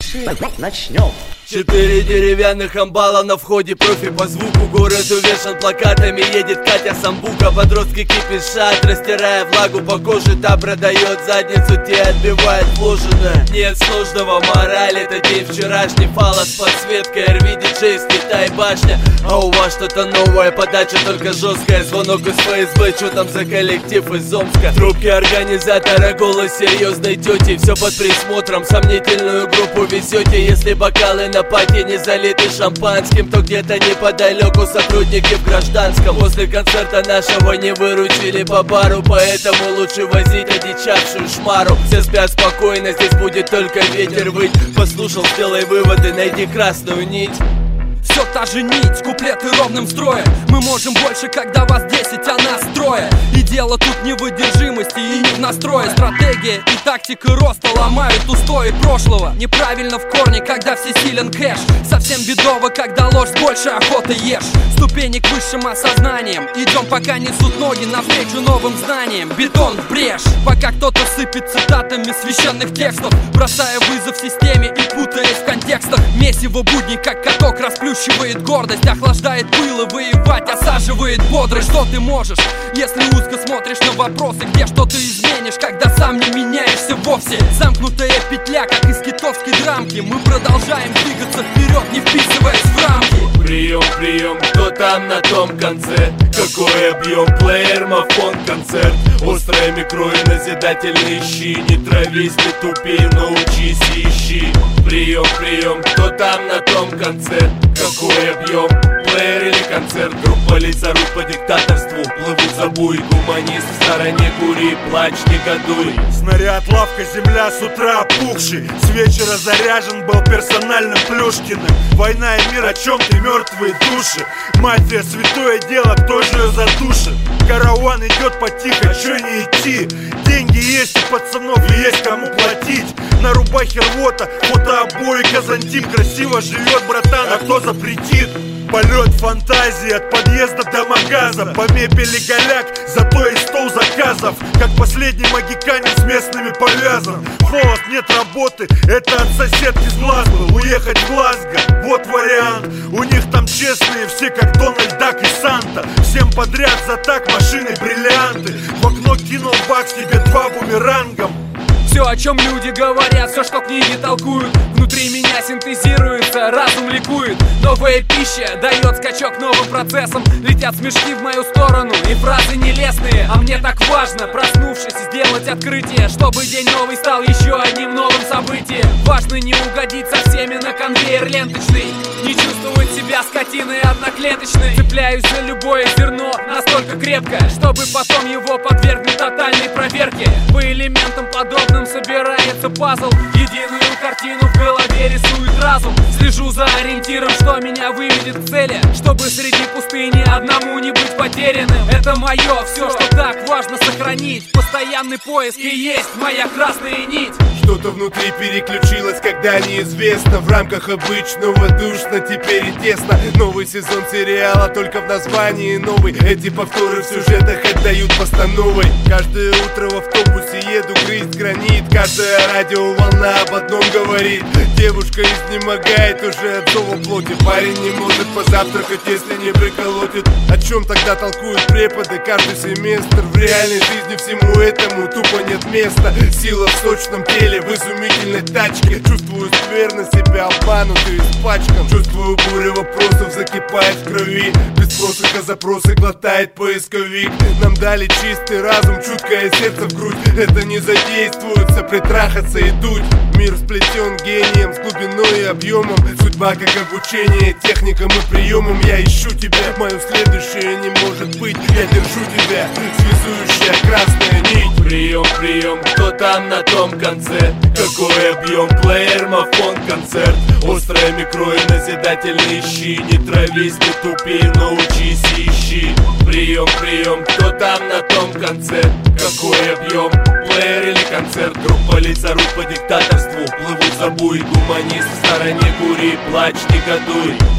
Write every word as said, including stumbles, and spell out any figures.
Пиши, начнем. Четыре деревянных амбала на входе, профи по звуку. Город увешан плакатами, едет Катя Самбука. Подростки кипишат, растирая влагу по коже. Та продает задницу, те отбивает вложенное. Нет сложного, мораль, это день вчерашний. Фала с подсветкой, эр ви диджей, слетай башня. А у вас что-то новое, подача только жесткая. Звонок из эф эс бэ, что там за коллектив из Омска? Трубки организатора, голос серьезной тети. Все под присмотром, сомнительную группу везете. Если бокалы на пати не залиты шампанским, то где-то неподалеку сотрудники в гражданском. После концерта нашего не выручили по бару, поэтому лучше возить одичавшую шмару. Все спят спокойно, здесь будет только ветер выть. Послушал, сделай выводы, найди красную нить. Все та же нить, куплеты ровным строем. Мы можем больше, когда вас десять, а нас трое. И дело тут не в выдержимости и не в настрое. Стратегия и тактика роста ломают устои прошлого. Неправильно в корне, когда всесилен кэш. Совсем бедово, когда ложь больше охоты ешь. Ступени к высшим осознаниям. Идем, пока несут ноги навстречу новым знаниям. Бетон в брешь, пока кто-то сыпет цитатами священных текстов, бросая вызов системе и путаясь в контекстах. Месиво будни, как каток, расплющивает гордость, охлаждает пыл и воевать осаживает бодрость. Что ты можешь, если узко смотришь на вопросы, где что ты изменишь, когда сам не меняешься вовсе? Замкнутая петля, как из китовской драмки. Мы продолжаем двигаться вперед, не вписываясь в рамки. Прием, прием, кто там на том конце? Какой объем, плеер, мафон, концерт. Острое микро и назидательные щи. Не травись, не тупи, научись и ищи. Прием, прием, кто там на том конце? Какой объем, плеер или концерт? Группа лиц орут по диктаторству, плывут за буй. Гуманист в стороне, кури, плачь, негодуй. Снаряд, лавка, земля с утра опухший. С вечера заряжен был персональным Плюшкиным. Война и мир, о чем ты, мертвые души? Мафия, святое дело, кто же ее задушит? Караван идет потихо, чё не идти? Деньги есть у пацанов и есть кому платить. На рубахе рвота, фотообои, Казантим. Красиво живет, братан, а кто запретит? Полет фантазии от подъезда до магаза. По мебели голяк, зато и стол заказов. Как последний магиканин с местными повязан. Холод, нет работы, это от соседки с глаз был. Уехать в Глазго, вот вариант. У них там честные все, как Дональд Дак и Санта. Всем подряд за так, машины, бриллианты. В окно кинул бакс, тебе два бумерангом. Все, о чем люди говорят, все, что книги толкуют, внутри меня синтезируется, разум ликует. Новая пища дает скачок новым процессам. Летят смешки в мою сторону и фразы нелестные. А мне так важно, проснувшись, сделать открытие, чтобы день новый стал еще одним новым событием. Важно не угодить со всеми на конвейер ленточный, не чувствовать себя скотиной одноклеточной. Цепляюсь за любое зерно настолько крепко, чтобы потом его подвергнуть тотальной проверке. По элементам подобным собирается пазл, единую картину в голове рисует разум. Слежу за ориентиром, что меня выведет к цели, чтобы среди пустыни одному не быть потерянным. Это мое, все, что так важно сохранить. Постоянный поиск и есть моя красная нить. Что-то внутри переключилось, когда неизвестно. В рамках обычного душно, теперь и тесно. Новый сезон сериала, только в названии новый. Эти повторы в сюжетах отдают постановой. Каждое утро в автобусе еду грызть гранит. Каждая радиоволна об одном говорит. Девушка изнемогает уже от зова плоти. Парень не может позавтракать, если не приколотит. О чем тогда толкуют преподы каждый семестр? В реальной жизни всему этому тупо нет места. Сила в сочном теле, в изумительной тачке. Чувствую скверно себя обманутый, испачкан. Чувствую бурю вопросов, закипает в крови. Без просыка запросы глотает поисковик. Нам дали чистый разум, чуткое сердце в грудь. Это не задействуется, притрахаться и дуть. Мир сплетен гением, с глубиной и объемом. Судьба как обучение, техникам и приемам. Я ищу тебя, мое следующее не может быть. Я держу тебя, связующая красная нить. Прием, прием, кто там на том конце? Какой объем, плеер, мафон, концерт. Острое микро и назидательные щи. Не травись, не тупи, научись и ищи. Прием, прием, кто там на том конце? Какой объем, плеер или концерт? Группа лиц орут по диктаторству, плывут за буй. Гуманист в стороне, кури, плачь, негодуй.